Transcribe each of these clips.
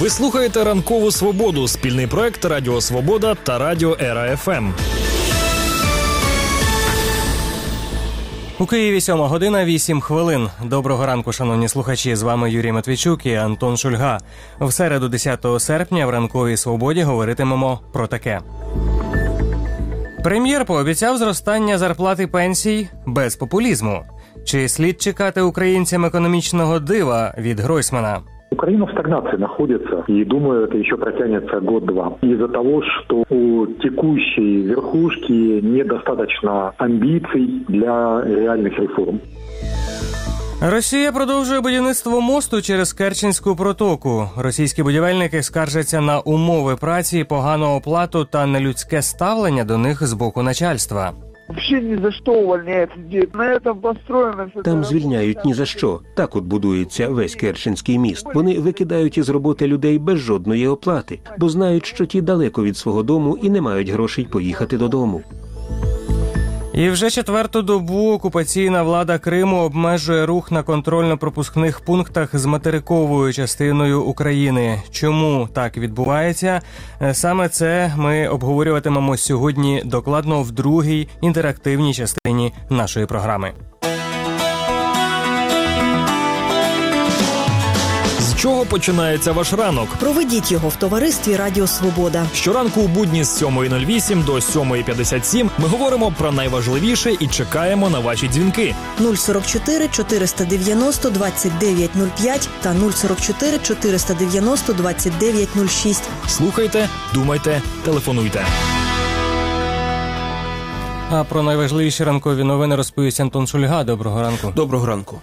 Ви слухаєте «Ранкову Свободу» – спільний проект Радіо Свобода та Радіо Ера ФМ. У Києві 7:08. Доброго ранку, шановні слухачі. З вами Юрій Матвійчук і Антон Шульга. В середу 10 серпня в «Ранковій Свободі» говоритимемо про таке. Прем'єр пообіцяв зростання зарплат і пенсій без популізму. Чи слід чекати українцям економічного дива від Гройсмана? Украина в стагнации находится, и, думаю, это еще протянется год-два. Из-за того, что у текущей верхушки недостаточно амбиций для реальных реформ. Росія продовжує будівництво мосту через Керченську протоку. Російські будівельники скаржаться на умови праці, погану оплату та нелюдське ставлення до них з боку начальства. Вообще ні за що увольняють людей. На этом построено все. Там звільняють ні за що. Так от будується весь Керченський міст. Вони викидають із роботи людей без жодної оплати, бо знають, що ті далеко від свого дому і не мають грошей поїхати додому. І вже четверту добу окупаційна влада Криму обмежує рух на контрольно-пропускних пунктах з материковою частиною України. Чому так відбувається? Саме це ми обговорюватимемо сьогодні докладно в другій інтерактивній частині нашої програми. З чого починається ваш ранок? Проведіть його в товаристві Радіо Свобода. Щоранку у будні з 7:08 до 7:57 ми говоримо про найважливіше і чекаємо на ваші дзвінки. 044 490 2905 та 044 490 2906. Слухайте, думайте, телефонуйте. А про найважливіші ранкові новини розповість Антон Шульга. Доброго ранку. Доброго ранку.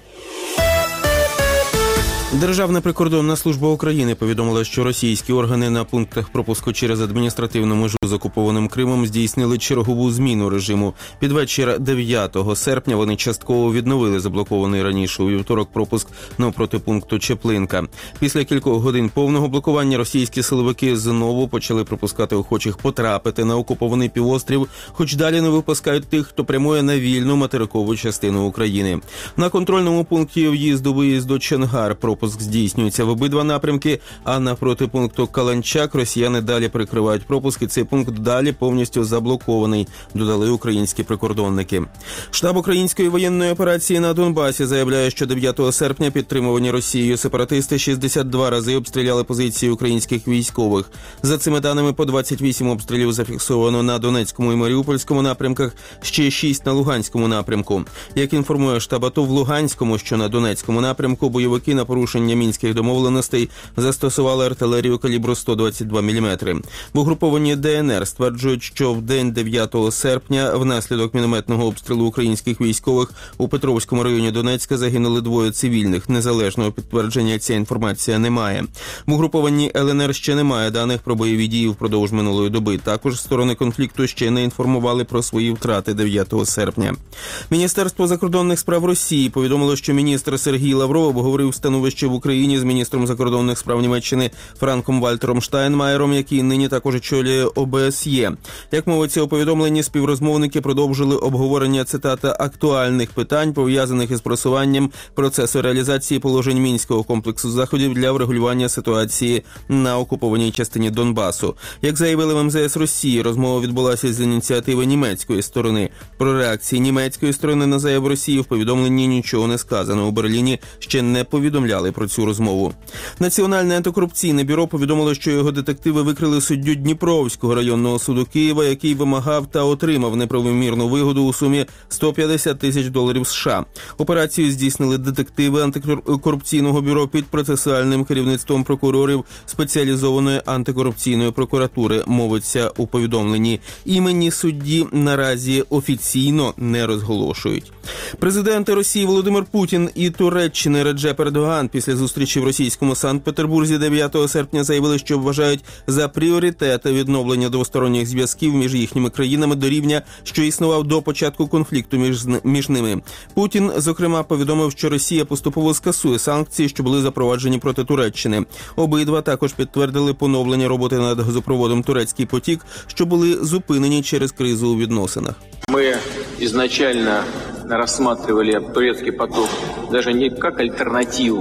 Державна прикордонна служба України повідомила, що російські органи на пунктах пропуску через адміністративну межу з окупованим Кримом здійснили чергову зміну режиму. Під вечір 9 серпня вони частково відновили заблокований раніше у вівторок пропуск навпроти пункту Чеплинка. Після кількох годин повного блокування російські силовики знову почали пропускати охочих потрапити на окупований півострів, хоч далі не випускають тих, хто прямує на вільну материкову частину України. На контрольному пункті в'їзду-виїзду Чонгар пропуск здійснюється в обидва напрямки, а навпроти пункту Каланчак росіяни далі прикривають пропуск, і цей пункт далі повністю заблокований, додали українські прикордонники. Штаб української воєнної операції на Донбасі заявляє, що 9 серпня підтримувані Росією сепаратисти 62 рази обстріляли позиції українських військових. За цими даними, по 28 обстрілів зафіксовано на Донецькому і Маріупольському напрямках, ще 6 на Луганському напрямку. Як інформує штаб АТО, в Луганському, що на Донецькому напрямку, бойовики на порушення мінських домовленостей застосували артилерію калібру 122 мм. В угрупованні ДНР стверджують, що в день 9 серпня внаслідок мінометного обстрілу українських військових у Петровському районі Донецька загинули 2 цивільних. Незалежного підтвердження ця інформація немає. В угрупованні ЛНР ще немає даних про бойові дії впродовж минулої доби. Також сторони конфлікту ще не інформували про свої втрати 9 серпня. Міністерство закордонних справ Росії повідомило, що міністр Сергій Лавров обговорив становище в Україні з міністром закордонних справ Німеччини Франком Вальтером Штайнмаєром, який нині також очолює ОБСЄ. Як мовиться у повідомленні, співрозмовники продовжили обговорення, цитата, актуальних питань, пов'язаних із просуванням процесу реалізації положень Мінського комплексу заходів для врегулювання ситуації на окупованій частині Донбасу. Як заявили в МЗС Росії, розмова відбулася з ініціативи німецької сторони. Про реакції німецької сторони на заяву Росії в повідомленні нічого не сказано. У Берліні ще не повідомляли про цю розмову. Національне антикорупційне бюро повідомило, що його детективи викрили суддю Дніпровського районного суду Києва, який вимагав та отримав неправомірну вигоду у сумі $150 тисяч США. Операцію здійснили детективи антикорупційного бюро під процесуальним керівництвом прокурорів спеціалізованої антикорупційної прокуратури, мовиться у повідомленні. Імені судді наразі офіційно не розголошують. Президенти Росії Володимир Путін і Туреччини Реджеп Ердоган після зустрічі в російському Санкт-Петербурзі 9 серпня заявили, що вважають за пріоритет відновлення двосторонніх зв'язків між їхніми країнами до рівня, що існував до початку конфлікту між ними. Путін, зокрема, повідомив, що Росія поступово скасує санкції, що були запроваджені проти Туреччини. Обидва також підтвердили поновлення роботи над газопроводом «Турецький потік», що були зупинені через кризу у відносинах. Ми изначально рассматривали турецкий поток даже не как альтернативу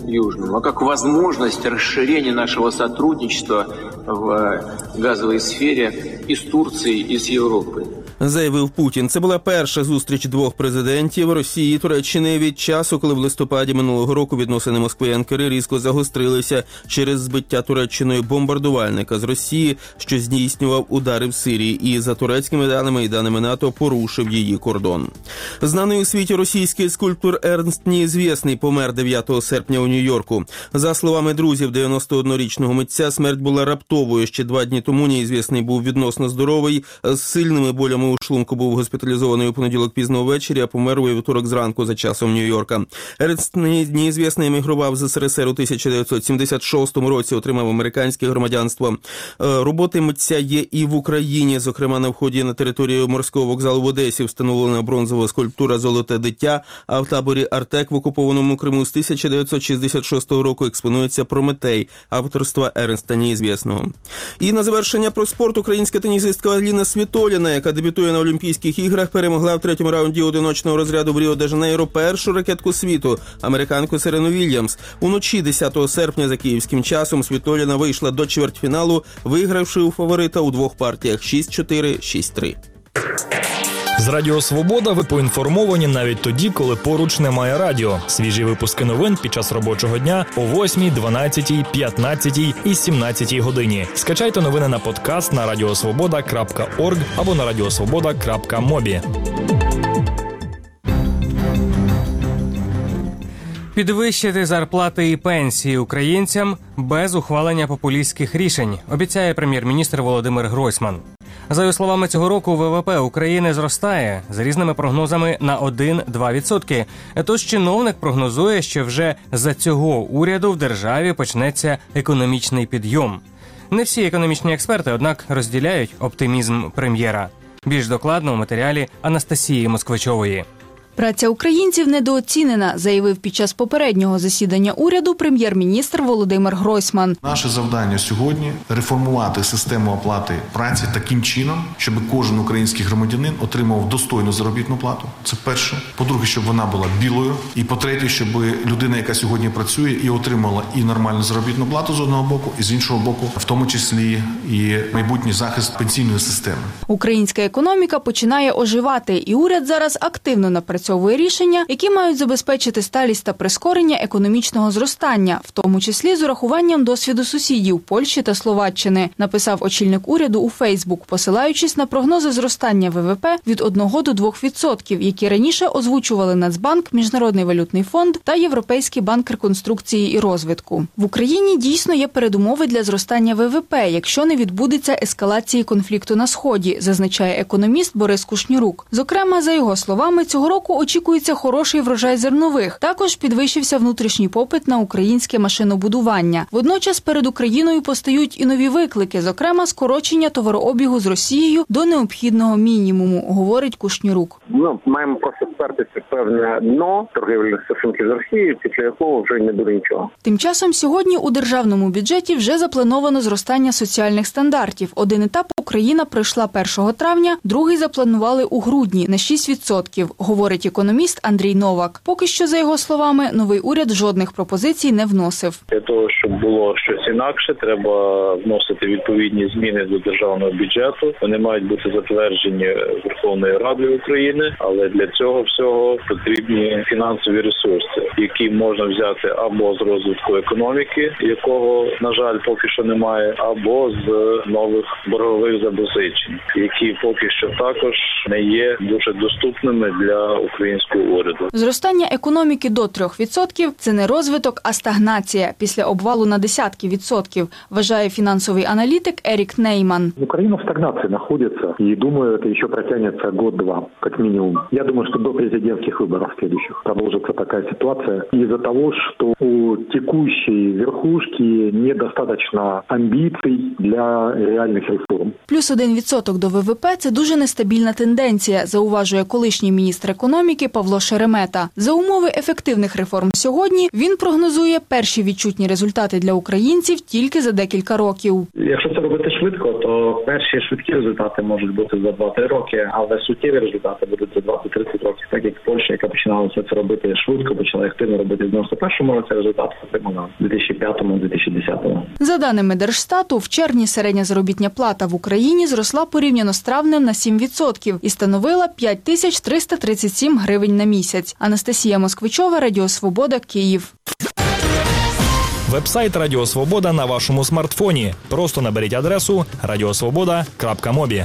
Южному, а как возможность расширения нашего сотрудничества в газовой сфере из Турции, из Европы. Заявив Путін. Це була перша зустріч двох президентів Росії і Туреччини від часу, коли в листопаді минулого року відносини Москви і Анкари різко загострилися через збиття Туреччиною бомбардувальника з Росії, що здійснював удари в Сирії і, за турецькими даними і даними НАТО, порушив її кордон. Знаний у світі російський скульптор Ернст Неізвєсний помер 9 серпня у Нью-Йорку. За словами друзів 91-річного митця, смерть була раптовою. Ще 2 дні тому Неізвєсний був відносно здоровий, з сильними болями у шлунку, був госпіталізований у понеділок пізно ввечері, а помер у вівторок зранку за часом Нью-Йорка. Ернст Неізвєсний емігрував з СРСР у 1976 році, отримав американське громадянство. Роботи митця є і в Україні. Зокрема, на вході на територію морського вокзалу в Одесі встановлена бронзова скульптура «Золоте дитя», а в таборі «Артек» в окупованому Криму з 1966 року експонується «Прометей» авторства Ернста Неізвєсного. І на завершення про спорт. Українська тенісистка Аліна Світоліна, яка дебютує на Олімпійських іграх, перемогла в 3-му раунді одиночного розряду в Ріо-де-Жанейро першу ракетку світу – американку Серену Вільямс. Уночі 10 серпня за київським часом Світоліна вийшла до чвертьфіналу, вигравши у фаворита у 2 партіях 6-4, 6-3. З Радіо Свобода ви поінформовані навіть тоді, коли поруч немає радіо. Свіжі випуски новин під час робочого дня о 8, 12, 15 і 17 годині. Скачайте новини на подкаст на radiosvoboda.org або на radiosvoboda.mobi. Підвищити зарплати і пенсії українцям без ухвалення популістських рішень, обіцяє прем'єр-міністр Володимир Гройсман. За його словами, цього року ВВП України зростає з різними прогнозами на 1-2%. Тож чиновник прогнозує, що вже за цього уряду в державі почнеться економічний підйом. Не всі економічні експерти, однак, розділяють оптимізм прем'єра. Більш докладно у матеріалі Анастасії Москвичової. Праця українців недооцінена, заявив під час попереднього засідання уряду прем'єр-міністр Володимир Гройсман. Наше завдання сьогодні – реформувати систему оплати праці таким чином, щоб кожен український громадянин отримав достойну заробітну плату. Це перше. По-друге, щоб вона була білою. І по-третє, щоб людина, яка сьогодні працює, і отримала і нормальну заробітну плату з одного боку, і з іншого боку, в тому числі і майбутній захист пенсійної системи. Українська економіка починає оживати, і уряд зараз активно напрацьовує рішення, які мають забезпечити сталість та прискорення економічного зростання, в тому числі з урахуванням досвіду сусідів Польщі та Словаччини, написав очільник уряду у Фейсбук, посилаючись на прогнози зростання ВВП від 1 до 2%, які раніше озвучували Нацбанк, Міжнародний валютний фонд та Європейський банк реконструкції і розвитку. В Україні дійсно є передумови для зростання ВВП, якщо не відбудеться ескалації конфлікту на Сході, зазначає економіст Борис Кушнірук. Зокрема, за його словами, цього року очікується хороший врожай зернових. Також підвищився внутрішній попит на українське машинобудування. Водночас перед Україною постають і нові виклики, зокрема скорочення товарообігу з Росією до необхідного мінімуму, говорить Кушнірук. Маємо просто впертися певне дно торгівельних стосунків з Росією, після якого вже не буде нічого. Тим часом сьогодні у державному бюджеті вже заплановано зростання соціальних стандартів. Один етап Україна пройшла 1 травня, другий запланували у грудні на 6%, говорить економіст Андрій Новак. Поки що, за його словами, новий уряд жодних пропозицій не вносив. Для того, щоб було щось інакше, треба вносити відповідні зміни до державного бюджету. Вони мають бути затверджені Верховною Радою України, але для цього всього потрібні фінансові ресурси, які можна взяти або з розвитку економіки, якого, на жаль, поки що немає, або з нових боргових запозичень, які поки що також не є дуже доступними для українського уряду. Зростання економіки до 3% – це не розвиток, а стагнація після обвалу на десятки відсотків, вважає фінансовий аналітик Ерік Нейман. Украина в стагнации находится, и думаю, это еще протянется год-два, как минимум. Я думаю, что до президентских выборов следующих продолжится такая ситуация из-за того, что у текущей верхушки недостаточно амбиций для реальных реформ. Плюс 1% до ВВП – це дуже нестабільна тенденція. тенденція, зауважує колишній міністр економіки Павло Шеремета. За умови ефективних реформ сьогодні він прогнозує перші відчутні результати для українців тільки за декілька років. Якщо це робити швидко, то перші швидкі результати можуть бути за 2-3 роки, але суттєві результати будуть за 20-30 років. Так як Польща, яка починала все це робити швидко, почала активно робити в 91-му році, результат отримала в 2005-2010. За даними Держстату, в червні середня заробітна плата в Україні зросла порівняно з травнем на 7% і становила 5337 гривень на місяць. Анастасія Москвичова, Радіо Свобода, Київ. Вебсайт Радіо Свобода на вашому смартфоні. Просто наберіть адресу radiosvoboda.mobi.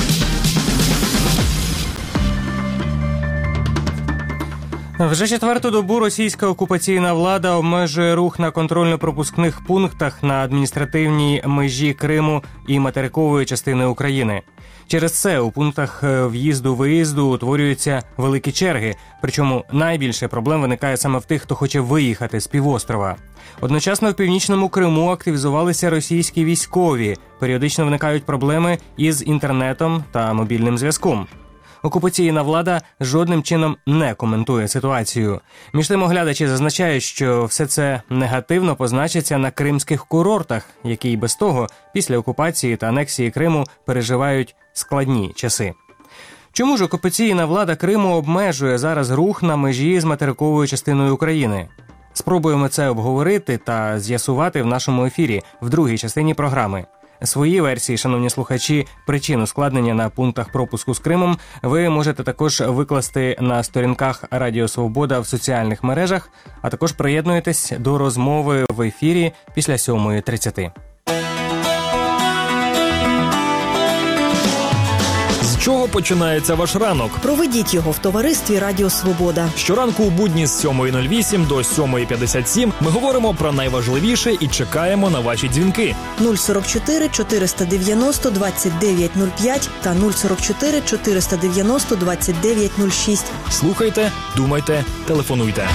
Вже четверту добу російська окупаційна влада обмежує рух на контрольно-пропускних пунктах на адміністративній межі Криму і материкової частини України. Через це у пунктах в'їзду-виїзду утворюються великі черги, причому найбільше проблем виникає саме в тих, хто хоче виїхати з півострова. Одночасно в Північному Криму активізувалися російські військові, періодично виникають проблеми із інтернетом та мобільним зв'язком. Окупаційна влада жодним чином не коментує ситуацію. Між тим оглядачі зазначають, що все це негативно позначиться на кримських курортах, які й без того після окупації та анексії Криму переживають складні часи. Чому ж окупаційна влада Криму обмежує зараз рух на межі з материковою частиною України? Спробуємо це обговорити та з'ясувати в нашому ефірі в другій частині програми. Свої версії, шановні слухачі, причин ускладнення на пунктах пропуску з Кримом ви можете також викласти на сторінках Радіо Свобода в соціальних мережах, а також приєднуйтесь до розмови в ефірі після 7:30. З чого починається ваш ранок? Проведіть його в товаристві Радіо Свобода. Щоранку у будні з 7:08 до 7:57 ми говоримо про найважливіше і чекаємо на ваші дзвінки. 044 490 2905 та 044 490 2906. Слухайте, думайте, телефонуйте.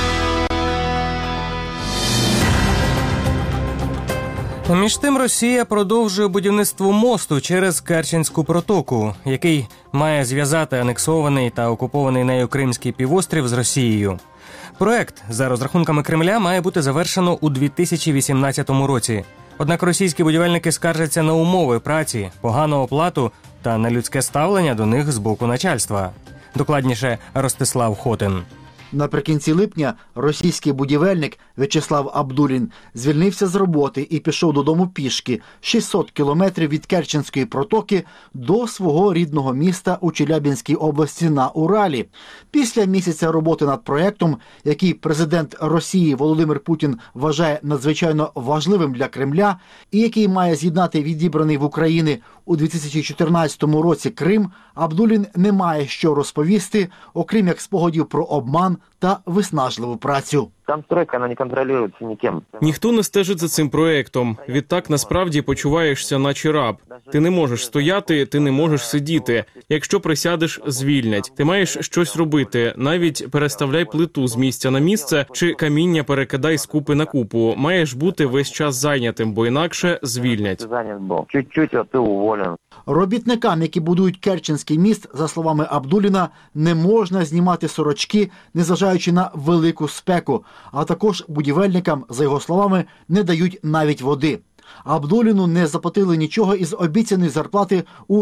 Між тим Росія продовжує будівництво мосту через Керченську протоку, який має зв'язати анексований та окупований нею Кримський півострів з Росією. Проект, за розрахунками Кремля, має бути завершено у 2018 році. Однак російські будівельники скаржаться на умови праці, погану оплату та на людське ставлення до них з боку начальства. Докладніше Ростислав Хотин. Наприкінці липня російський будівельник В'ячеслав Абдулін звільнився з роботи і пішов додому пішки 600 кілометрів від Керченської протоки до свого рідного міста у Челябинській області на Уралі. Після місяця роботи над проєктом, який президент Росії Володимир Путін вважає надзвичайно важливим для Кремля і який має з'єднати відібраний в Україні у 2014 році Крим, Абдулін не має що розповісти, окрім як спогадів про обман та виснажливу працю. Там стройка, вона не контролюється ніким. Ніхто не стежить за цим проектом. Відтак насправді почуваєшся наче раб. Ти не можеш стояти, ти не можеш сидіти. Якщо присядеш, звільнять. Ти маєш щось робити. Навіть переставляй плиту з місця на місце чи каміння перекидай з купи на купу. Маєш бути весь час зайнятим, бо інакше звільнять. Чуть-чуть, а ти уволен. Робітникам, які будують Керченський міст, за словами Абдуліна, не можна знімати сорочки, незважаючи на велику спеку. А також будівельникам, за його словами, не дають навіть води. Абдуліну не заплатили нічого із обіцяної зарплати у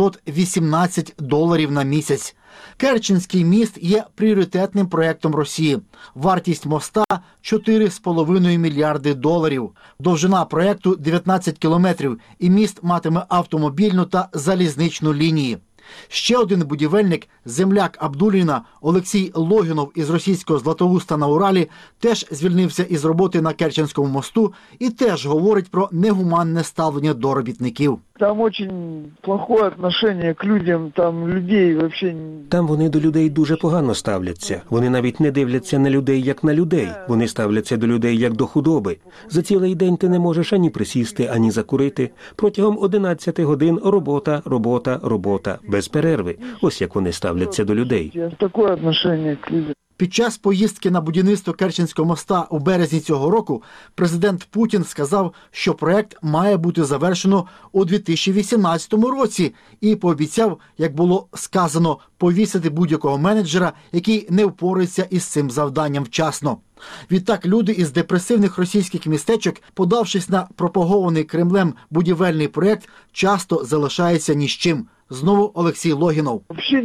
$718 на місяць. Керченський міст є пріоритетним проєктом Росії. Вартість моста – $4,5 мільярди. Довжина проєкту – 19 кілометрів, і міст матиме автомобільну та залізничну лінії. Ще один будівельник, земляк Абдуліна Олексій Логінов із російського Златоуста на Уралі, теж звільнився із роботи на Керченському мосту і теж говорить про негуманне ставлення до робітників. Там очень плохое отношение к людям, там людей вообще... Там вони до людей дуже погано ставляться. Вони навіть не дивляться на людей, як на людей. Вони ставляться до людей, як до худоби. За цілий день ти не можеш ані присісти, ані закурити. Протягом 11 годин робота, робота, робота. Без перерви. Ось як вони ставляться до людей. Таке отношение к людям. Під час поїздки на будівництво Керченського моста у березні цього року президент Путін сказав, що проект має бути завершено у 2018 році і пообіцяв, як було сказано, повісити будь-якого менеджера, який не впорається із цим завданням вчасно. Відтак люди із депресивних російських містечок, подавшись на пропагований Кремлем будівельний проект, часто залишаються ні з чим. Знову Олексій Логінов.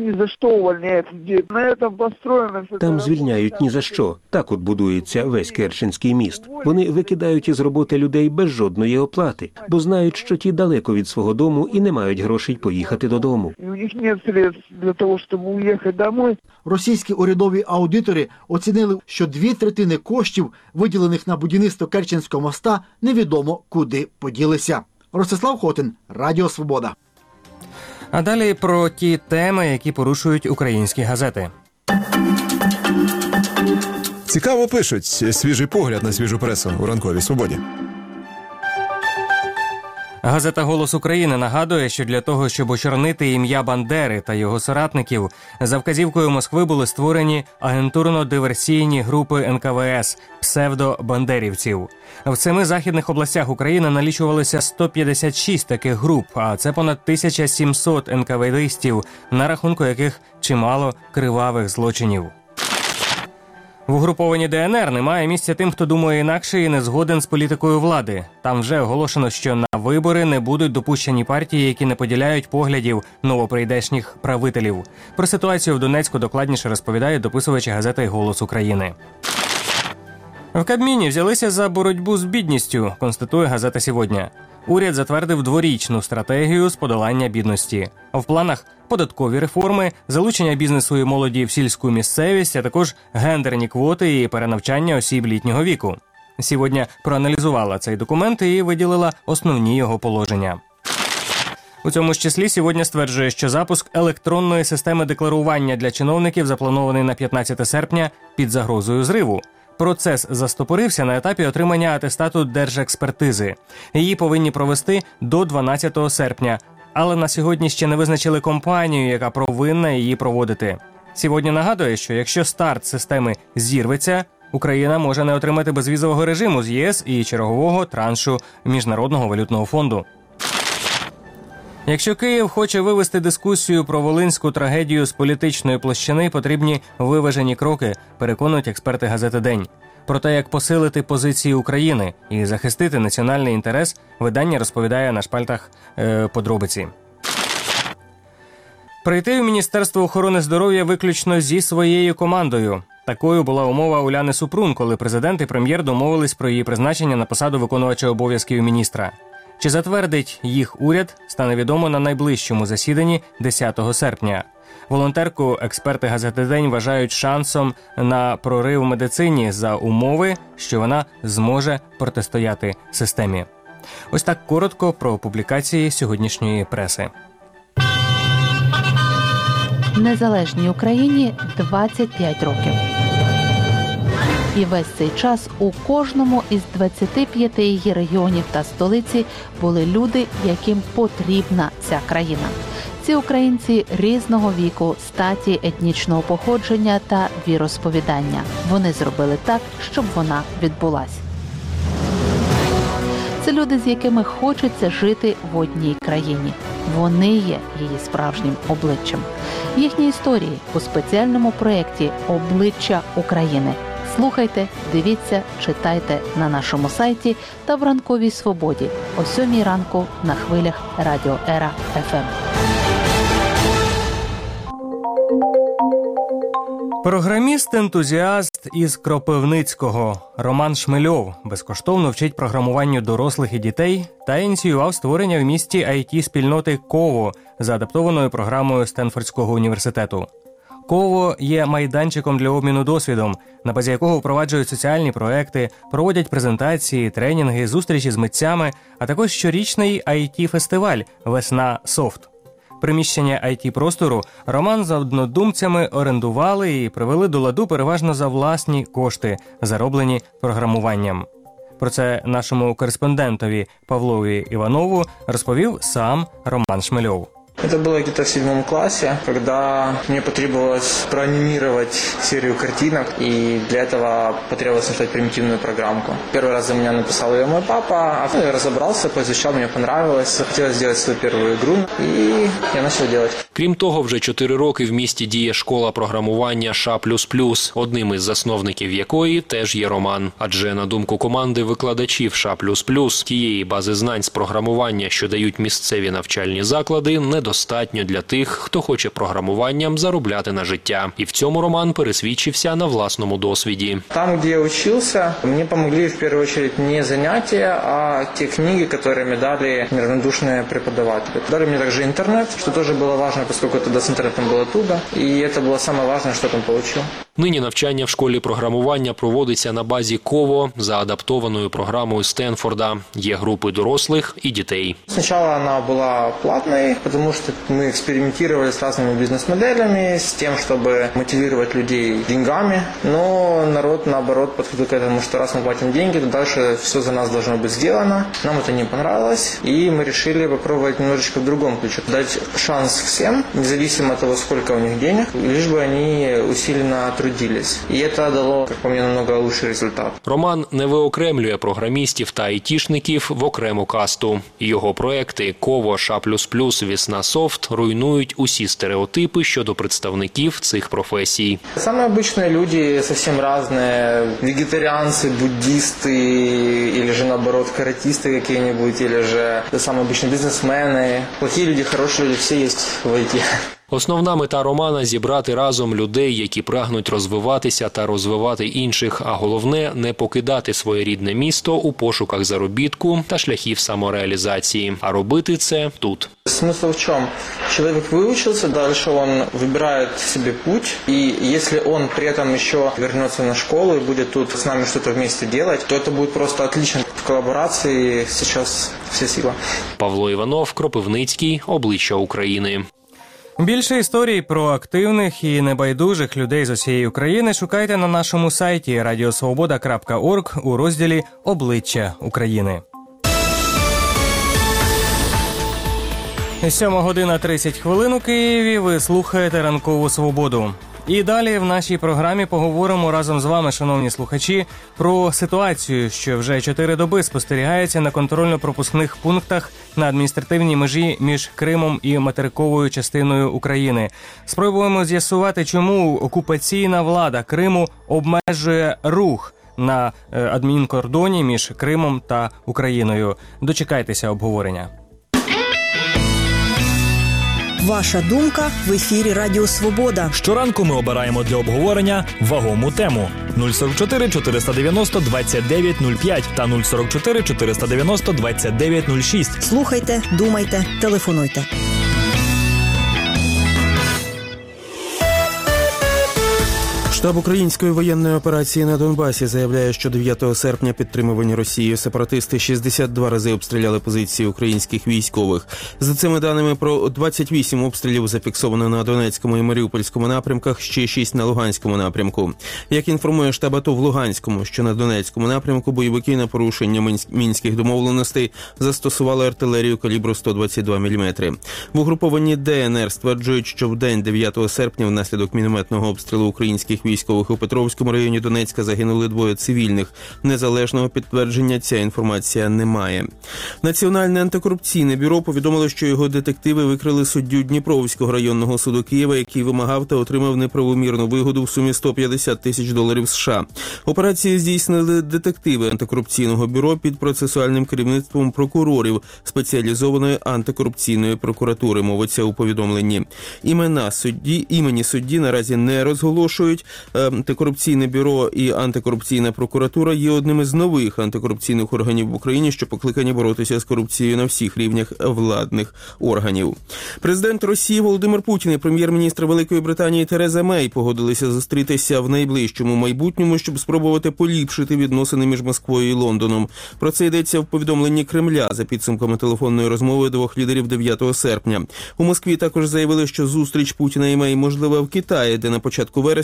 Там звільняють ні за що. Так от будується весь Керченський міст. Вони викидають із роботи людей без жодної оплати, бо знають, що ті далеко від свого дому і не мають грошей поїхати додому. Російські урядові аудитори оцінили, що 2/3 коштів, виділених на будівництво Керченського моста, невідомо куди поділися. Ростислав Хотин, Радіо Свобода. А далі про ті теми, які порушують українські газети. Цікаво пишуть. Свіжий погляд на свіжу пресу у ранковій свободі. Газета «Голос України» нагадує, що для того, щоб очорнити ім'я Бандери та його соратників, за вказівкою Москви були створені агентурно-диверсійні групи НКВС псевдо-бандерівців. В 7 західних областях України налічувалося 156 таких груп, а це понад 1700 НКВДистів, на рахунку яких чимало кривавих злочинів. В угрупованні ДНР немає місця тим, хто думає інакше і не згоден з політикою влади. Там вже оголошено, що на вибори не будуть допущені партії, які не поділяють поглядів новоприйдешніх правителів. Про ситуацію в Донецьку докладніше розповідають дописувачі газети «Голос України». В Кабміні взялися за боротьбу з бідністю, констатує газета «Сьогодні». Уряд затвердив дворічну стратегію з подолання бідності. В планах податкові реформи, залучення бізнесу і молоді в сільську місцевість, а також гендерні квоти і перенавчання осіб літнього віку. «Сьогодні» проаналізувала цей документ і виділила основні його положення. У цьому ж числі «Сьогодні» стверджує, що запуск електронної системи декларування для чиновників запланований на 15 серпня під загрозою зриву. Процес застопорився на етапі отримання атестату держекспертизи. Її повинні провести до 12 серпня, але на сьогодні ще не визначили компанію, яка повинна її проводити. «Сьогодні» нагадує, що якщо старт системи зірветься, Україна може не отримати безвізового режиму з ЄС і чергового траншу Міжнародного валютного фонду. Якщо Київ хоче вивести дискусію про волинську трагедію з політичної площини, потрібні виважені кроки, переконують експерти газети «День». Про те, як посилити позиції України і захистити національний інтерес, видання розповідає на шпальтах подробиці. Прийти у Міністерство охорони здоров'я виключно зі своєю командою. Такою була умова Уляни Супрун, коли президент і прем'єр домовились про її призначення на посаду виконувача обов'язків міністра. Чи затвердить їх уряд, стане відомо на найближчому засіданні 10 серпня. Волонтерку експерти газети «День» вважають шансом на прорив в медицині за умови, що вона зможе протистояти системі. Ось так коротко про публікації сьогоднішньої преси. Незалежній Україні 25 років. І весь цей час у кожному із 25 її регіонів та столиці були люди, яким потрібна ця країна. Ці українці різного віку, статі, етнічного походження та віросповідання. Вони зробили так, щоб вона відбулась. Це люди, з якими хочеться жити в одній країні. Вони є її справжнім обличчям. Їхні історії у спеціальному проєкті «Обличчя України». Слухайте, дивіться, читайте на нашому сайті та в ранковій свободі о 7 ранку на хвилях Радіо Ера ФМ. Програміст-ентузіаст із Кропивницького Роман Шмельов безкоштовно вчить програмуванню дорослих і дітей та ініціював створення в місті IT-спільноти «Ково» за адаптованою програмою Стенфордського університету. «Ково» є майданчиком для обміну досвідом, на базі якого впроваджують соціальні проекти, проводять презентації, тренінги, зустрічі з митцями, а також щорічний IT-фестиваль «Весна Софт». Приміщення IT-простору Роман з однодумцями орендували і привели до ладу переважно за власні кошти, зароблені програмуванням. Про це нашому кореспондентові Павлові Іванову розповів сам Роман Шмельов. Это было где-то в 7 классе, когда мне потребовалось проанимировать серию картинок, и для этого потребовалось написать примитивную программку. Первый раз за меня написал ее мой папа, а я разобрался, поизучал, мне понравилось, захотелось сделать свою первую игру, и я начал делать. Крім того, вже 4 роки в місті діє школа програмування США++, одним із засновників якої теж є Роман. Адже, на думку команди викладачів США++, тієї бази знань з програмування, що дають місцеві навчальні заклади, недостатньо для тих, хто хоче програмуванням заробляти на життя. І в цьому Роман пересвідчився на власному досвіді. Там, где я учился, мне помогли в первую очередь не занятия, а те книги, которые мне дали неравнодушные преподаватели. Дали мне также интернет, что тоже было важно, поскольку тогда с интернетом было туго, и это было самое важное, что я там получил. Нині навчання в школі програмування проводиться на базі КОВО за адаптованою програмою Стенфорда. Є групи дорослих і дітей. Сначала она была платной, потому что мы экспериментировали с разными бизнес-моделями, с тем, чтобы мотивировать людей деньгами, но народ, наоборот, подходил к этому, что раз мы платим деньги, то дальше все за нас должно быть сделано. Нам это не понравилось, и мы решили попробовать немножечко в другом ключе. Дать шанс всем, независимо от того, сколько у них денег, лишь бы они усиленно трудились. И это дало, как по мне, намного лучший результат. Роман не виокремлює програмістів та айтішників в окрему касту. Його проекти «Ково», США++, «Весна Софт» руйнують усі стереотипи щодо представників цих професій. Самые обычные люди совсем разные. Вегетарианцы, буддисты, или же наоборот каратисты какие-нибудь, или же самые обычные бизнесмены. Плохие люди, хорошие люди, все есть в IT. Основна мета Романа – зібрати разом людей, які прагнуть розвиватися та розвивати інших, а головне – не покидати своє рідне місто у пошуках заробітку та шляхів самореалізації. А робити це тут. Смысл в чем? Человек выучился, дальше он выбирает себе путь, и если он при этом еще вернется на школу и будет тут с нами что-то вместе делать, то это будет просто отлично. В коллаборации сейчас вся сила. Павло Іванов, Кропивницький, обличчя України. Більше історій про активних і небайдужих людей з усієї України шукайте на нашому сайті radiosvoboda.org у розділі «Обличчя України». 7:30 у Києві. Ви слухаєте «Ранкову свободу». І далі в нашій програмі поговоримо разом з вами, шановні слухачі, про ситуацію, що вже 4 доби спостерігається на контрольно-пропускних пунктах на адміністративній межі між Кримом і материковою частиною України. Спробуємо з'ясувати, чому окупаційна влада Криму обмежує рух на адмінкордоні між Кримом та Україною. Дочекайтеся обговорення. Ваша думка в ефірі Радіо Свобода. Щоранку ми обираємо для обговорення вагому тему. 044 490 2905 та 044 490 2906. Слухайте, думайте, телефонуйте. Штаб української воєнної операції на Донбасі заявляє, що 9 серпня підтримувані Росією сепаратисти 62 рази обстріляли позиції українських військових. За цими даними, про 28 обстрілів зафіксовано на Донецькому і Маріупольському напрямках, ще 6 на Луганському напрямку. Як інформує штаб АТО в Луганському, що на Донецькому напрямку бойовики на порушення мінських домовленостей застосували артилерію калібру 122 мм. В угрупованні ДНР стверджують, що в день 9 серпня внаслідок мінометного обстрілу українських військових у Петровському районі Донецька загинули 2 цивільних. Незалежного підтвердження ця інформація не має. Національне антикорупційне бюро повідомило, що його детективи викрили суддю Дніпровського районного суду Києва, який вимагав та отримав неправомірну вигоду в сумі $150 тисяч США. Операції здійснили детективи антикорупційного бюро під процесуальним керівництвом прокурорів спеціалізованої антикорупційної прокуратури, мовиться у повідомленні. Імені судді наразі не розголошують. Антикорупційне бюро і антикорупційна прокуратура є одним із нових антикорупційних органів в Україні, що покликані боротися з корупцією на всіх рівнях владних органів. Президент Росії Володимир Путін і прем'єр-міністр Великої Британії Тереза Мей погодилися зустрітися в найближчому майбутньому, щоб спробувати поліпшити відносини між Москвою і Лондоном. Про це йдеться в повідомленні Кремля за підсумками телефонної розмови 2 лідерів 9 серпня. У Москві також заявили, що зустріч Путіна і Мей можлива в Китаї, де на початку вересня відбудеться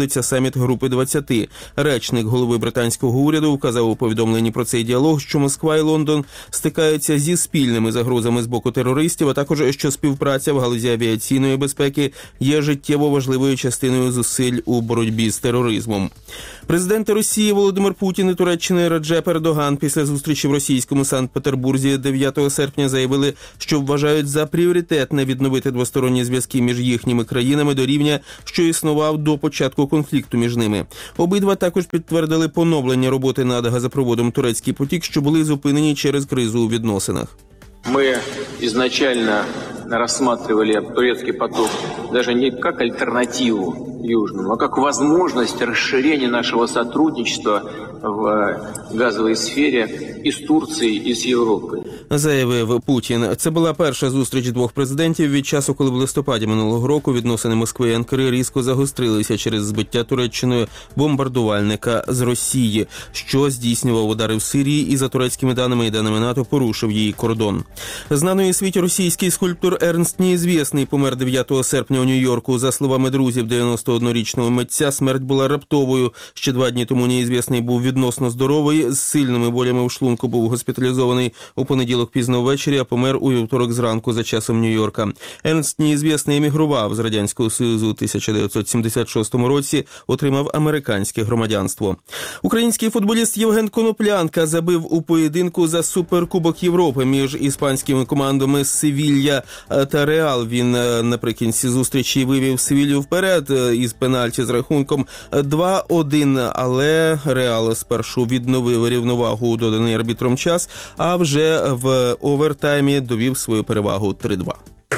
відбудеться саміт Групи 20. Речник голови британського уряду вказав у повідомленні про цей діалог, що Москва і Лондон стикаються зі спільними загрозами з боку терористів, а також, що співпраця в галузі авіаційної безпеки є життєво важливою частиною зусиль у боротьбі з тероризмом. Президенти Росії Володимир Путін і Туреччини Реджеп Ердоган після зустрічі в російському Санкт-Петербурзі 9 серпня заявили, що вважають за пріоритетне відновити двосторонні зв'язки між їхніми країнами до рівня, що існував до початку конфлікту між ними. Обидва також підтвердили поновлення роботи над газопроводом «Турецький потік», що були зупинені через кризу у відносинах. Мы изначально рассматривали турецкий поток даже не как альтернативу Южному, а как возможность расширения нашего сотрудничества в газовій сфері із Турцією, і з Європою. Заявив Путін. Це була перша зустріч двох президентів від часу, коли в листопаді минулого року відносини Москви і Анкари різко загострилися через збиття Туреччиною бомбардувальника з Росії, що здійснював удари в Сирії і за турецькими даними і даними НАТО порушив її кордон. Знаний у світі російський скульптор Ернст Неізвєсний помер 9 серпня у Нью-Йорку. За словами друзів 91-річного митця, смерть була раптовою. Ще 2 дні тому Неізвєсний був відносно здоровий, з сильними болями у шлунку був госпіталізований у понеділок пізно ввечері, а помер у вівторок зранку за часом Нью-Йорка. Ернст Неізвєсний емігрував з Радянського Союзу у 1976 році, отримав американське громадянство. Український футболіст Євген Коноплянка забив у поєдинку за Суперкубок Європи між іспанськими командами Севілья та Реал. Він наприкінці зустрічі вивів Севілью вперед із пенальті з рахунком 2-1, але Реал спершу відновив рівновагу у доданий арбітром час, а вже в овертаймі довів свою перевагу 3-2.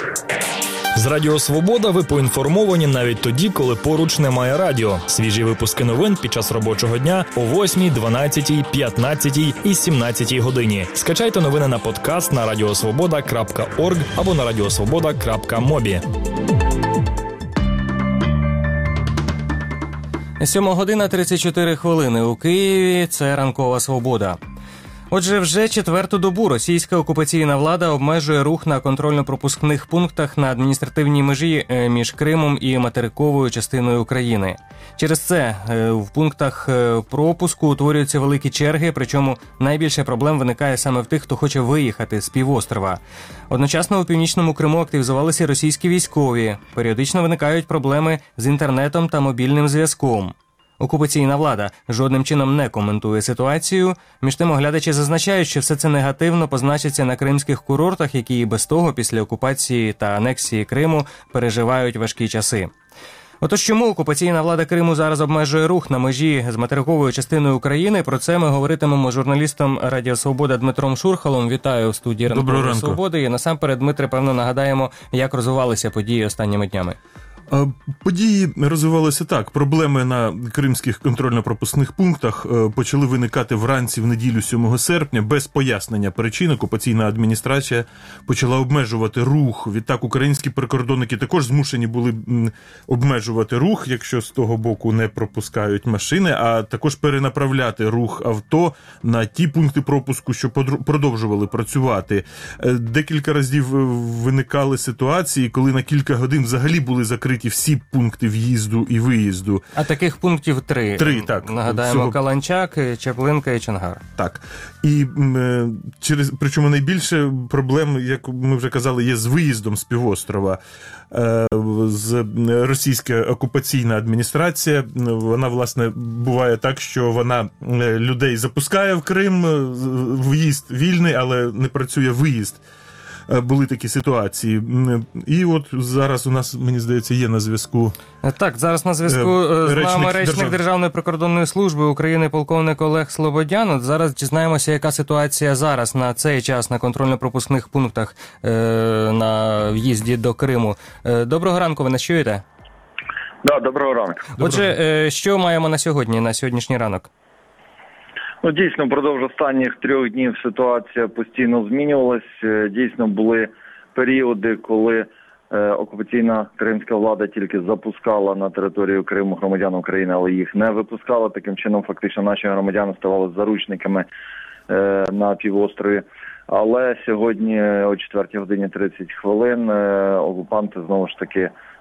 З Радіо Свобода ви поінформовані навіть тоді, коли поруч немає радіо. Свіжі випуски новин під час робочого дня о 8, 12, 15 і 17 годині. Скачайте новини на подкаст на radiosvoboda.org або на radiosvoboda.mobi. 7:34 у Києві. Це ранкова свобода. Отже, вже 4-ту добу російська окупаційна влада обмежує рух на контрольно-пропускних пунктах на адміністративній межі між Кримом і материковою частиною України. Через це в пунктах пропуску утворюються великі черги, причому найбільше проблем виникає саме в тих, хто хоче виїхати з півострова. Одночасно у Північному Криму активізувалися російські військові. Періодично виникають проблеми з інтернетом та мобільним зв'язком. Окупаційна влада жодним чином не коментує ситуацію. Між тим оглядачі зазначають, що все це негативно позначиться на кримських курортах, які і без того після окупації та анексії Криму переживають важкі часи. Отож, чому окупаційна влада Криму зараз обмежує рух на межі з материковою частиною України? Про це ми говоритимемо з журналістом Радіо Свобода Дмитром Шурхалом. Вітаю у студії Ранкової Свободи. І насамперед, Дмитре, певно, нагадаємо, як розвивалися події останніми днями. Події розвивалися так. Проблеми на кримських контрольно-пропускних пунктах почали виникати вранці в неділю 7 серпня. Без пояснення причин окупаційна адміністрація почала обмежувати рух. Відтак українські прикордонники також змушені були обмежувати рух, якщо з того боку не пропускають машини, а також перенаправляти рух авто на ті пункти пропуску, що продовжували працювати. Декілька разів виникали ситуації, коли на кілька годин взагалі були закриті всі пункти в'їзду і виїзду. А таких пунктів 3. 3, так. Нагадаємо, Каланчак, Чаплинка і Чонгар. Так. І причому найбільше проблем, як ми вже казали, є з виїздом з півострова. Російська окупаційна адміністрація, вона, власне, буває так, що вона людей запускає в Крим, в'їзд вільний, але не працює виїзд. Були такі ситуації. І от зараз у нас, мені здається, є на зв'язку... Так, зараз на зв'язку з нами речник Державної прикордонної служби України полковник Олег Слободян. От зараз дізнаємося, яка ситуація зараз на цей час на контрольно-пропускних пунктах на в'їзді до Криму. Доброго ранку, ви нас чуєте? Да, доброго ранку. Отже, що маємо на сьогодні, на сьогоднішній ранок? Ну, дійсно, впродовж останніх 3 днів ситуація постійно змінювалась. Дійсно, були періоди, коли окупаційна кримська влада тільки запускала на територію Криму громадян України, але їх не випускала. Таким чином, фактично, наші громадяни ставали заручниками на півострові. Але сьогодні о 4:30 окупанти знову ж таки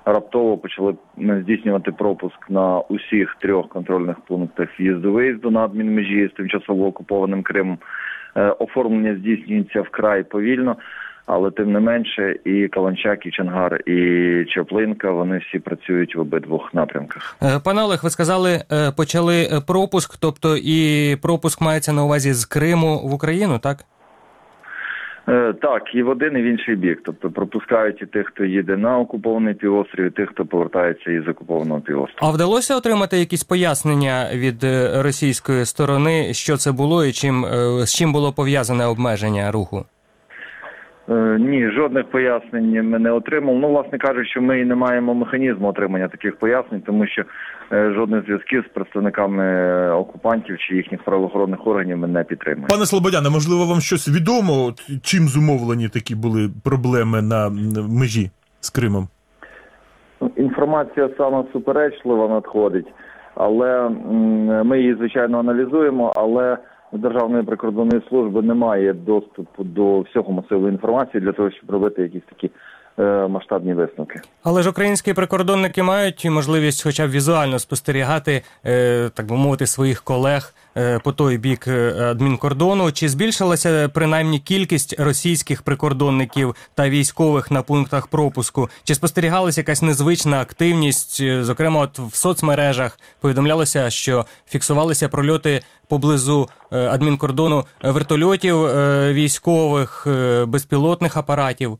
раптово почали здійснювати пропуск на усіх 3 контрольних пунктах в'їзду-виїзду на адмінмежі з тимчасово окупованим Кримом. Оформлення здійснюється вкрай повільно, але тим не менше і Каланчак, і Чонгар, і Чаплинка, вони всі працюють в обидвох напрямках. Пане Олег, ви сказали, почали пропуск, тобто і пропуск мається на увазі з Криму в Україну, так? Так, і в один, і в інший бік. Тобто пропускають і тих, хто їде на окупований півострів, і тих, хто повертається із окупованого півострова. А вдалося отримати якісь пояснення від російської сторони, що це було і з чим було пов'язане обмеження руху? Ні, жодних пояснень ми не отримали. Власне кажучи, ми і не маємо механізму отримання таких пояснень, тому що жодних зв'язків з представниками окупантів чи їхніх правоохоронних органів ми не підтримуємо. Пане Слободяне, можливо, вам щось відомо, чим зумовлені такі були проблеми на межі з Кримом? Інформація саме суперечлива надходить, але ми її, звичайно, аналізуємо, але у Державної прикордонної служби немає доступу до всього масиву інформації для того, щоб робити якісь такі масштабні висновки. Але ж українські прикордонники мають можливість хоча б візуально спостерігати, так би мовити, своїх колег по той бік адмінкордону. Чи збільшилася принаймні кількість російських прикордонників та військових на пунктах пропуску? Чи спостерігалася якась незвична активність? Зокрема, от в соцмережах повідомлялося, що фіксувалися прольоти поблизу адмінкордону вертольотів військових, безпілотних апаратів.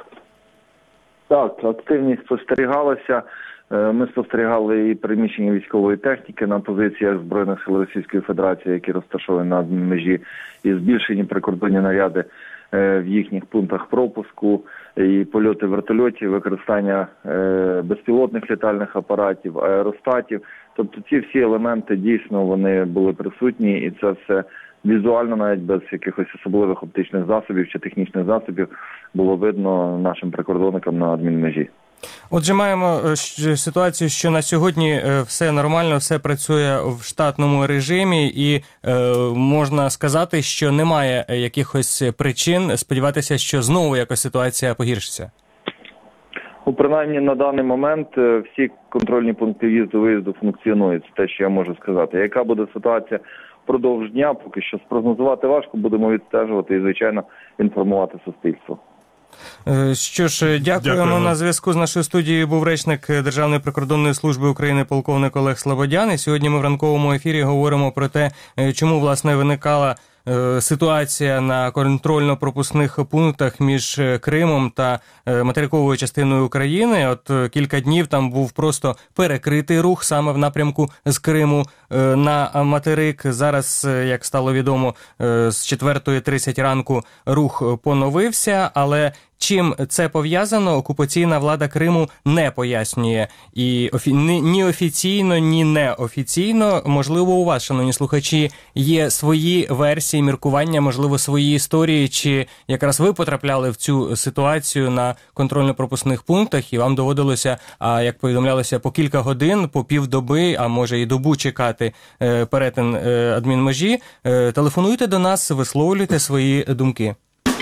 Так, активність спостерігалася. Ми спостерігали і переміщення військової техніки на позиціях Збройних сил Російської Федерації, які розташовані на межі, і збільшені прикордонні наряди в їхніх пунктах пропуску, і польоти вертольотів, використання безпілотних літальних апаратів, аеростатів. Тобто ці всі елементи дійсно вони були присутні, і це все візуально, навіть без якихось особливих оптичних засобів чи технічних засобів, було видно нашим прикордонникам на адмінмежі. Отже, маємо ситуацію, що на сьогодні все нормально, все працює в штатному режимі і можна сказати, що немає якихось причин сподіватися, що знову якось ситуація погіршиться. Принаймні на даний момент всі контрольні пункти в'їзду-виїзду функціонують, це те, що я можу сказати. Яка буде ситуація впродовж дня, поки що спрогнозувати важко, будемо відстежувати і, звичайно, інформувати суспільство. Що ж, дякуємо. На зв'язку з нашою студією був речник Державної прикордонної служби України полковник Олег Слободян. І сьогодні ми в ранковому ефірі говоримо про те, чому, власне, виникала ситуація на контрольно-пропускних пунктах між Кримом та материковою частиною України. От кілька днів там був просто перекритий рух саме в напрямку з Криму на материк. Зараз, як стало відомо, з 4:30 ранку рух поновився, але чим це пов'язано, окупаційна влада Криму не пояснює. І ні офіційно, ні неофіційно. Можливо, у вас, шановні слухачі, є свої версії, міркування, можливо, свої історії, чи якраз ви потрапляли в цю ситуацію на контрольно-пропускних пунктах, і вам доводилося, як повідомлялося, по кілька годин, по півдоби, а може і добу чекати перетин адмінмежі. Телефонуйте до нас, висловлюйте свої думки.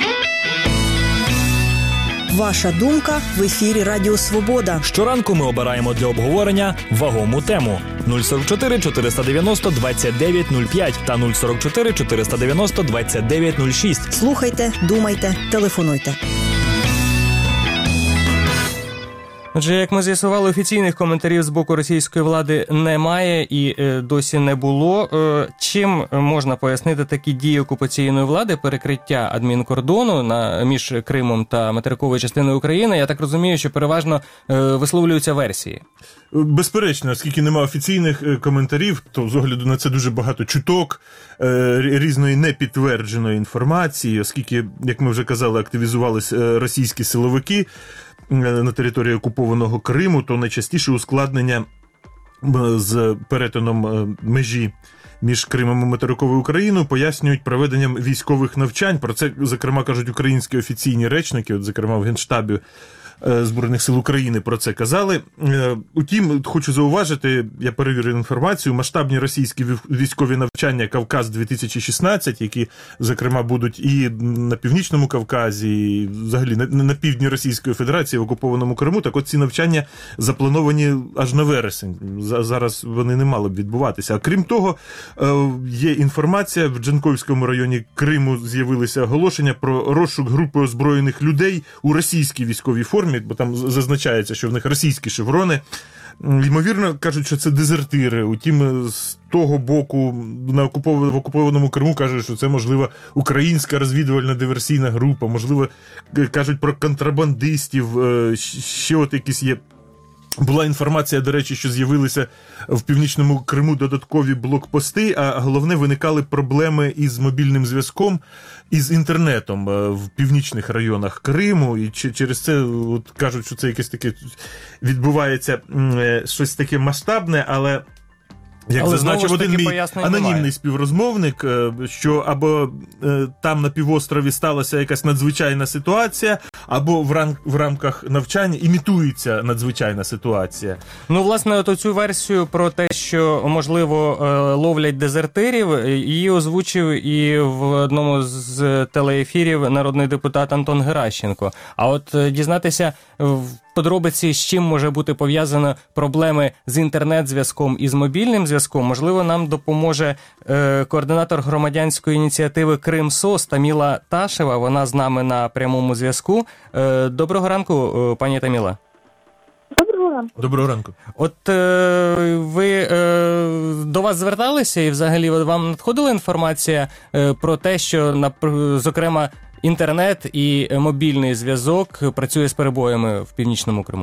Ваша думка в ефірі Радіо Свобода. Щоранку ми обираємо для обговорення вагому тему. 044 490 2905 та 044 490 2906. Слухайте, думайте, телефонуйте. Отже, як ми з'ясували, офіційних коментарів з боку російської влади немає і досі не було. Чим можна пояснити такі дії окупаційної влади, перекриття адмінкордону між Кримом та материковою частиною України? Я так розумію, що переважно висловлюються версії. Безперечно, оскільки немає офіційних коментарів, то з огляду на це дуже багато чуток, різної непідтвердженої інформації, оскільки, як ми вже казали, активізувалися російські силовики на території окупованого Криму, то найчастіше ускладнення з перетином межі між Кримом і материковою Україною пояснюють проведенням військових навчань. Про це, зокрема, кажуть українські офіційні речники, от, зокрема, в Генштабі Збройних сил України про це казали. Утім, хочу зауважити, я перевірив інформацію, масштабні російські військові навчання «Кавказ-2016», які, зокрема, будуть і на Північному Кавказі, і взагалі на півдні Російської Федерації, в окупованому Криму, так от ці навчання заплановані аж на вересень. Зараз вони не мали б відбуватися. А крім того, є інформація, в Джанкойському районі Криму з'явилися оголошення про розшук групи озброєних людей у російській військовій формі, бо там зазначається, що в них російські шеврони. Ймовірно, кажуть, що це дезертири. Утім, з того боку, в окупованому Криму кажуть, що це, можливо, українська розвідувальна диверсійна група, можливо, кажуть про контрабандистів, ще от якісь є. Була інформація, до речі, що з'явилися в Північному Криму додаткові блокпости, а головне, виникали проблеми із мобільним зв'язком, із інтернетом в північних районах Криму, і через це от, кажуть, що це якесь таке відбувається щось таке масштабне, але... Як зазначив один мій анонімний співрозмовник, що або там на півострові сталася якась надзвичайна ситуація, або в рамках навчання імітується надзвичайна ситуація. Ну, власне, от цю версію про те, що, можливо, ловлять дезертирів, її озвучив і в одному з телеефірів народний депутат Антон Геращенко. А от дізнатися подробиці, з чим може бути пов'язано проблеми з інтернет-зв'язком і з мобільним зв'язком, можливо, нам допоможе координатор громадянської ініціативи «Крим-СОС» Таміла Ташева. Вона з нами на прямому зв'язку. Доброго ранку, пані Таміла. Доброго ранку. Доброго ранку. От ви до вас зверталися і взагалі вам надходила інформація про те, що, зокрема, інтернет і мобільний зв'язок працює з перебоями в Північному Криму?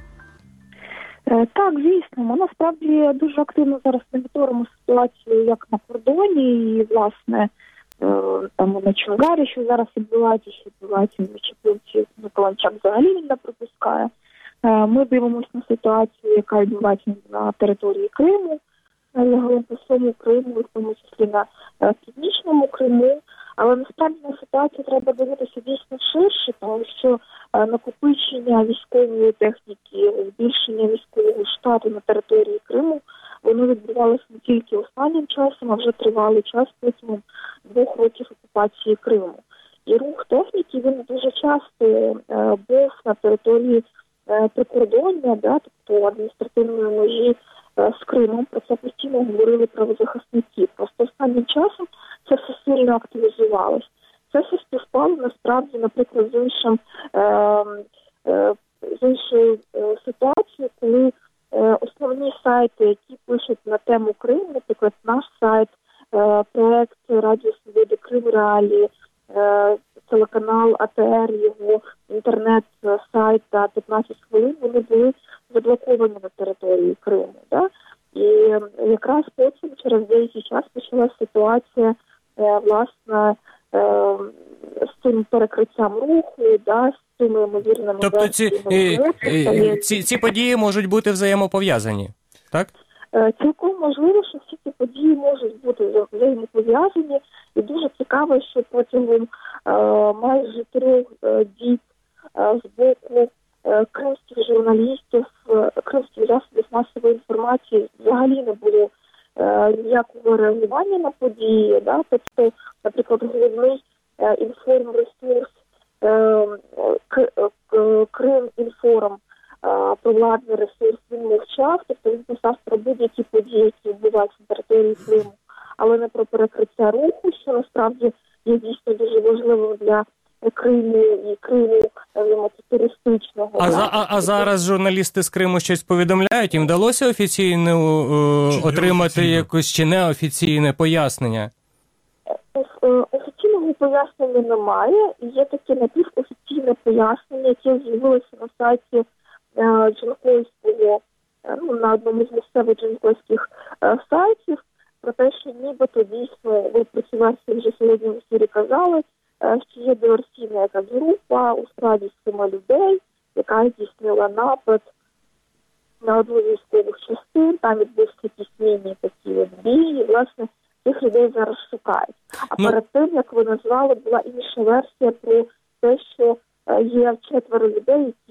Так, звісно. Ми насправді дуже активно зараз моніторимо ситуацію як на кордоні, і, власне, там на Чонгарі, що зараз відбувається, на Чепілці, на Каланчак взагалі він не пропускає. Ми дивимося на ситуацію, яка відбувається на території Криму, загалом по всьому Криму, в тому числі на Північному Криму. Але насправді на ситуацію треба дивитися дійсно ширше, тому що накопичення військової техніки, збільшення військового штату на території Криму, воно відбувалося не тільки останнім часом, а вже тривалий час протягом 2 років окупації Криму. І рух техніки, він дуже часто був на території прикордоння, тобто адміністративної межі з Кримом. Про це постійно говорили правозахисники. Просто останнім часом це все сильно активізувалось. Це все співпало насправді, наприклад, з іншою ситуацією, коли основні сайти, які пишуть на тему Криму, наприклад, наш сайт, проект Радіо Свободи Крим Реалії, телеканал АТР, його інтернет-сайт та 15 хвилин, вони були заблоковані на території Криму. І якраз потім, через деякий час, почалася ситуація, власне, з цим перекриттям руху, з цими ймовірними... Тобто ці події можуть бути взаємопов'язані, так? Цілком можливо, що всі ці події можуть бути взаємопов'язані. І дуже цікаво, що протягом майже 3 діб з боку кримських журналістів, кримських засобів масової інформації взагалі не було ніякого реагування на події. Тобто, наприклад, головний інформресурс Крим-Інформ, провладний ресурс, він мовчав, тобто він писав про будь-які події, які відбуваються на території Криму, але не про перекриття руху, що насправді є дійсно дуже важливим для Криму і Криму туристичного. А зараз журналісти з Криму щось повідомляють? Їм вдалося офіційно отримати якось чи неофіційне пояснення? Офіційного пояснення немає. Є таке напівофіційне пояснення, яке з'явилося на сайті Джанкойського, на одному з місцевих джанкойських сайтів, про те, що нібито дійсно, ви про ці версії вже сьогодні в ефірі казали, що є диверсійна якась група у складі 7 людей, яка здійснила напад на одну з військових частин, там відбувся якісь міні такі бій, і, власне, цих людей зараз шукають. А перед тим, як ви назвали, була інша версія про те, що є 4 людей, які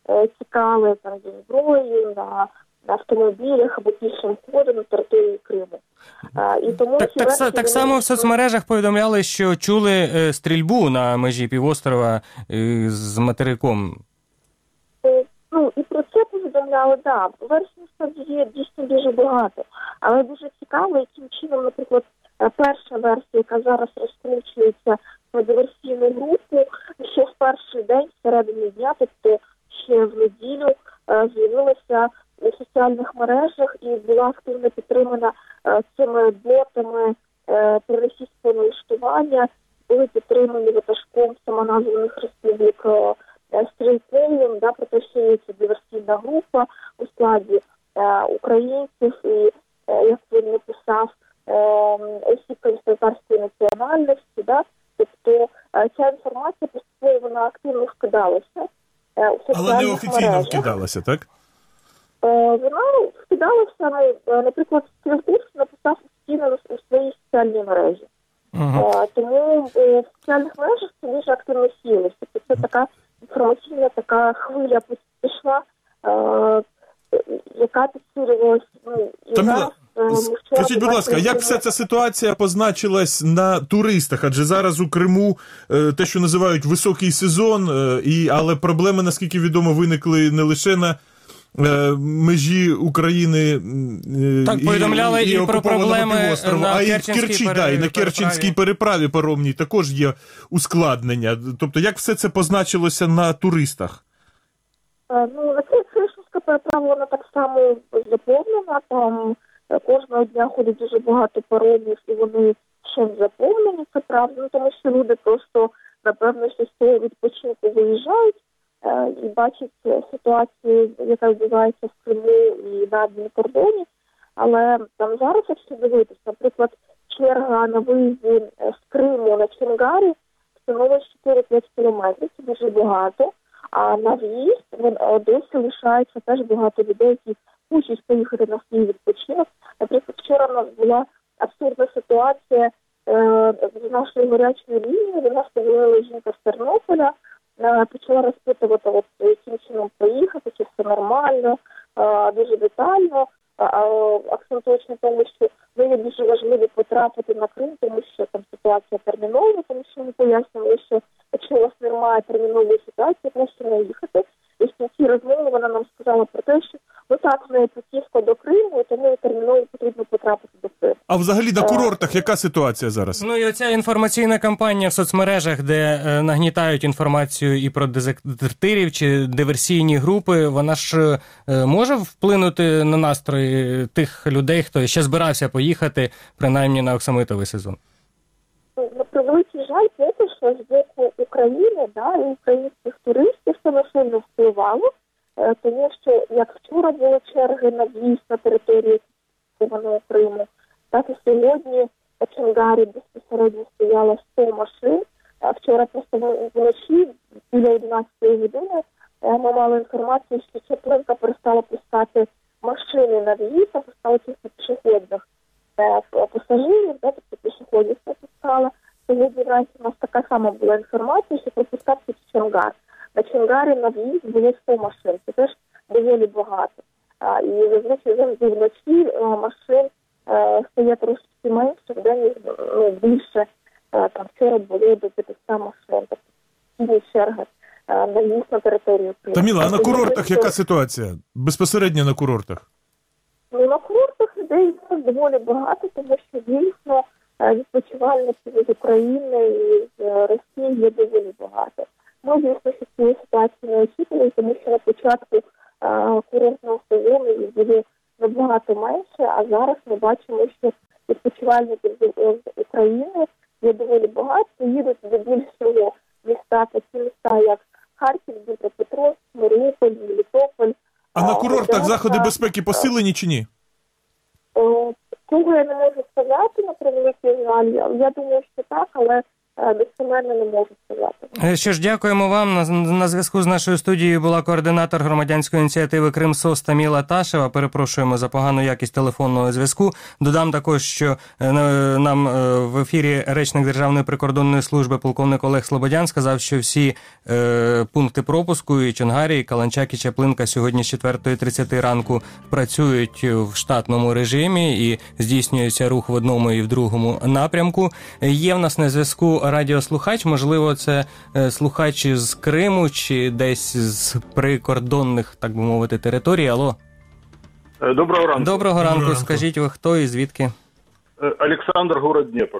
тікали там зі зброєю на автомобілях або пішим ходом на території Криму. І тому так само в соцмережах повідомляли, що чули стрільбу на межі півострова з материком. І про це повідомляли, так. Версій насправді є дійсно дуже багато. Але дуже цікаво, яким чином, наприклад, перша версія, яка зараз розкручується на диверсійну групу, ще в перший день, всередині дня, тобто ще в неділю, з'явилася у соціальних мережах і була активно підтримана цими ботами проросійського налаштування, були підтримані ватажком самоназваних республік Стрільковим, про те, що є ця диверсійна група у складі українців і, як він написав, осіб кримськотатарської національності. Тобто ця інформація постійно вона активно вкидалася у соціальних мережах. Але неофіційно вкидалася, так? Вона вкидалася, наприклад, Стрілков написав офіційно у своїй соціальній мережі. Тому в соціальних мережах це дуже активно сілося. Тобто це така інформаційна така хвиля пішла, яка підсилювалася. Таміла, скажіть, будь ласка, як вся ця ситуація позначилась на туристах? Адже зараз у Криму те, що називають високий сезон, але проблеми, наскільки відомо, виникли не лише на межі України повідомляли і про проблеми на а і в Керчі, і на Керченській переправі паромній також є ускладнення. Тобто, як все це позначилося на туристах? На цій Керченська переправа, вона так само заповнена, там кожного дня ходить дуже багато паромів, і вони ще заповнені, це правда, тому що люди просто, напевно, що з цього відпочинку виїжджають, і бачать ситуацію, яка відбувається в Криму і на кордоні. Але там зараз, якщо дивитися, наприклад, черга на виїзді з Криму на Чонгарі становить 4-5 кілометрів, це дуже багато. А на в'їзд в Одесі лишається теж багато людей, які хочуть поїхати на свій відпочинок. Наприклад, вчора в нас була абсурдна ситуація з нашої гарячої лінії. До нас позвонила жінка з Тернополя, почала розпитувати, яким чином поїхати, чи все нормально, дуже детально, акцентуючи на тому, що мені дуже важливо потрапити на Крим, тому що там ситуація термінова, тому що ми пояснювали, що якщо у вас немає термінової ситуації, просто не їхати. І в кінці розмови вона нам сказала про те, що так, в неї путівка до Криму, тому терміново потрібно потрапити до Криму. А взагалі на курортах яка ситуація зараз? І оця інформаційна кампанія в соцмережах, де нагнітають інформацію і про дезертирів чи диверсійні групи, вона ж може вплинути на настрої тих людей, хто ще збирався поїхати, принаймні на оксамитовий сезон? На превеликий жаль, поки що з боку України, і українських туристів це не сильно впливало, тому що як вчора були черги на в'їзд на територію Криму, так і сьогодні на Чонгарі безпосередньо стояло 100 машин. Вчора просто вночі, біля 11 години, ми мали інформацію, що Чаплинка перестала пускати машини на в'їзд, а пускала тільки пішохідних пасажирів, тобто пішоходів не пускала. Сьогодні вранці у нас така сама була інформація, що пропускав тільки Чонгар. На Чонгарі на в'їзд було 100 машин, це теж доволі багато. І зазвичай завжди вночі машин стає трошки менше, в день більше. Там вчора було до 500 машин, тобто черги на в'їзд на територію Криму. Таміла, а на курортах яка ситуація? Безпосередньо на курортах? На курортах людей доволі багато, тому що дійсно відпочивальників з України і з Росії є доволі багато. Ми, звісно, що цієї ситуації не очікували, тому що на початку курортного сезону їх було набагато менше, а зараз ми бачимо, що відпочивальників з України є доволі багато, їдуть до більшого міста, такі міста, як Харків, Дніпропетровськ, Маріуполь, Мелітополь. А на курортах заходи безпеки посилені чи ні? Цього я не можу сказати, на превеликий жаль. Я думаю, що так, але достеменно не можу сказати. Що ж, дякуємо вам. На зв'язку з нашою студією була координатор громадянської ініціативи «Крим-СОС» Таміла Ташева. Перепрошуємо за погану якість телефонного зв'язку. Додам також, що нам в ефірі речник Державної прикордонної служби полковник Олег Слободян сказав, що всі пункти пропуску і Чонгарі, і Каланчак, і Чаплинка сьогодні з 4:30 ранку працюють в штатному режимі і здійснюється рух в одному і в другому напрямку. Є в нас на зв'язку радіослухач, можливо, це слухач з Криму чи десь з прикордонних, так би мовити, територій. Алло. Доброго ранку. Доброго ранку. Скажіть, ви хто і звідки? Александр, город Днепр.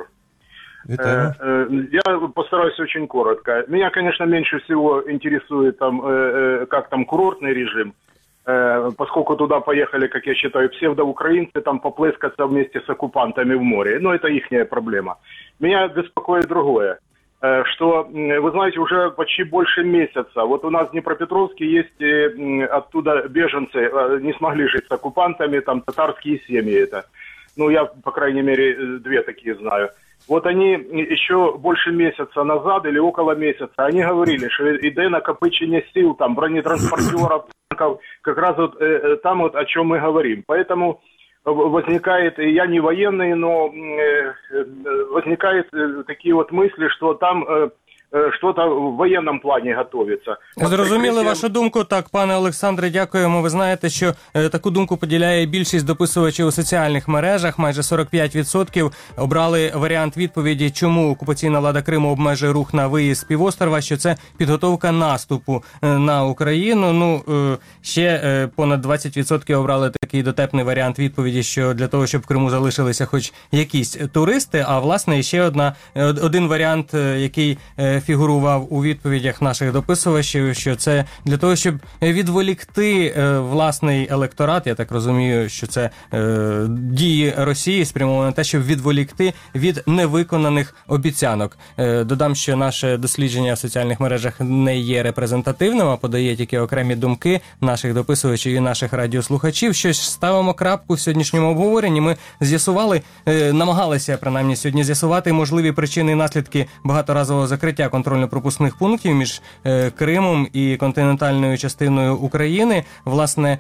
Я постараюсь очень коротко. Меня, конечно, меньше всего интересует там, как там курортный режим, поскольку туда поехали, как я считаю, псевдоукраинцы там поплескаться вместе с оккупантами в море. Но это ихняя проблема. Меня беспокоит другое, что, вы знаете, уже почти больше месяца. Вот у нас в Днепропетровске есть оттуда беженцы, не смогли жить с оккупантами, там татарские семьи это. Ну, я, по крайней мере, 2 такие знаю. Вот они еще больше месяца назад или около месяца, они говорили, что иде накопичение сил, там, бронетранспортеров, танков, как раз вот там вот о чем мы говорим. Поэтому возникает, я не военный, но возникают такие вот мысли, что там що-то в воєнному плані готується. Зрозуміли вашу думку. Так, пане Олександре, дякуємо. Ви знаєте, що таку думку поділяє більшість дописувачів у соціальних мережах. Майже 45% обрали варіант відповіді, чому окупаційна влада Криму обмежує рух на виїзд з півострова, що це підготовка наступу на Україну. Ну, ще понад 20% обрали такий дотепний варіант відповіді, що для того, щоб в Криму залишилися хоч якісь туристи. А, власне, ще один варіант, який фігурував у відповідях наших дописувачів, що це для того, щоб відволікти власний електорат, я так розумію, що це дії Росії спрямовані на те, щоб відволікти від невиконаних обіцянок. Додам, що наше дослідження в соціальних мережах не є репрезентативним, а подає тільки окремі думки наших дописувачів і наших радіослухачів. Щось ставимо крапку в сьогоднішньому обговоренні. Ми з'ясували, намагалися принаймні сьогодні з'ясувати можливі причини і наслідки багаторазового закриття контрольно-пропускних пунктів між Кримом і континентальною частиною України. Власне,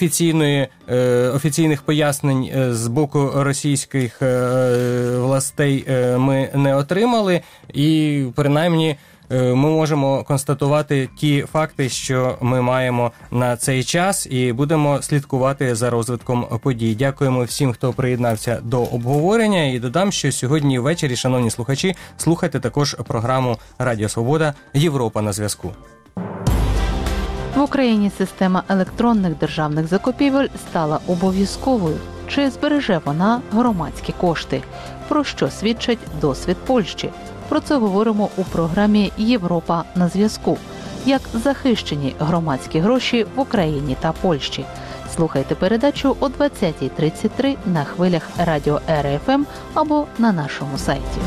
офіційних пояснень з боку російських властей ми не отримали, і принаймні ми можемо констатувати ті факти, що ми маємо на цей час, і будемо слідкувати за розвитком подій. Дякуємо всім, хто приєднався до обговорення, і додам, що сьогодні ввечері, шановні слухачі, слухайте також програму «Радіо Свобода. Європа на зв'язку». В Україні система електронних державних закупівель стала обов'язковою. Чи збереже вона громадські кошти? Про що свідчить досвід Польщі? Про це говоримо у програмі «Європа на зв'язку». Як захищені громадські гроші в Україні та Польщі. Слухайте передачу о 20:33 на хвилях радіо РФМ або на нашому сайті.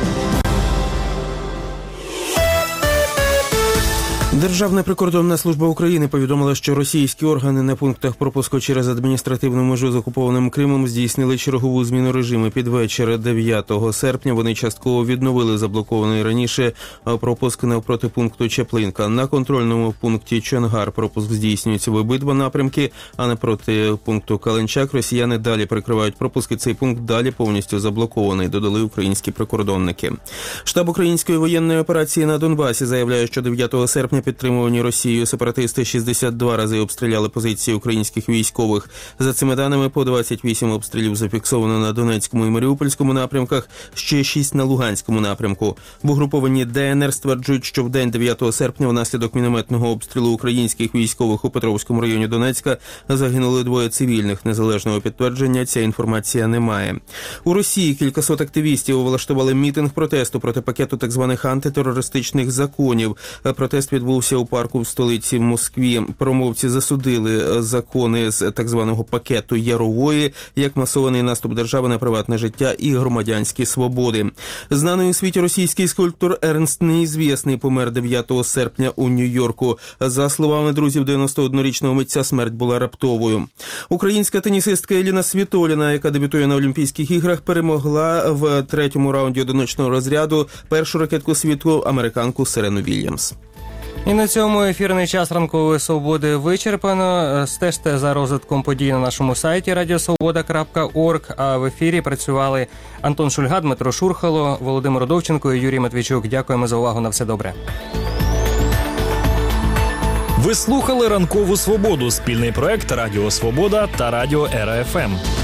Державна прикордонна служба України повідомила, що російські органи на пунктах пропуску через адміністративну межу з окупованим Кримом здійснили чергову зміну режиму. Під вечір 9 серпня вони частково відновили заблокований раніше пропуск навпроти пункту Чаплинка. На контрольному пункті Чонгар пропуск здійснюється в обидва напрямки, а напроти пункту Каланчак росіяни далі прикривають пропуски. Цей пункт далі повністю заблокований, додали українські прикордонники. Штаб української воєнної операції на Донбасі заявляє, що 9 серпня підтримувані Росією сепаратисти 62 рази обстріляли позиції українських військових. За цими даними, по 28 обстрілів зафіксовано на Донецькому і Маріупольському напрямках, ще 6 на Луганському напрямку. В угрупованні ДНР стверджують, що в день 9 серпня внаслідок мінометного обстрілу українських військових у Петровському районі Донецька загинули 2 цивільних. Незалежного підтвердження ця інформація немає. У Росії кількасот активістів влаштували мітинг протесту проти пакету так званих антитерористичних законів. Протест відбувся відбувся у парку в столиці Москві. Промовці засудили закони з так званого пакету Ярової як масований наступ держави на приватне життя і громадянські свободи. Знаний у світі російський скульптор Ернст Неізвісний помер 9 серпня у Нью-Йорку. За словами друзів 91-річного митця, смерть була раптовою. Українська тенісистка Еліна Світоліна, яка дебютує на Олімпійських іграх, перемогла в 3-му раунді одиночного розряду першу ракетку світу американку Серену Вільямс. І на цьому ефірний час ранкової свободи вичерпано. Стежте за розвитком подій на нашому сайті radiosvoboda.org. А в ефірі працювали Антон Шульга, Дмитро Шурхало, Володимир Довченко і Юрій Матвійчук. Дякуємо за увагу. На все добре. Ви слухали «Ранкову свободу» – спільний проект Радіо Свобода та Радіо РФМ.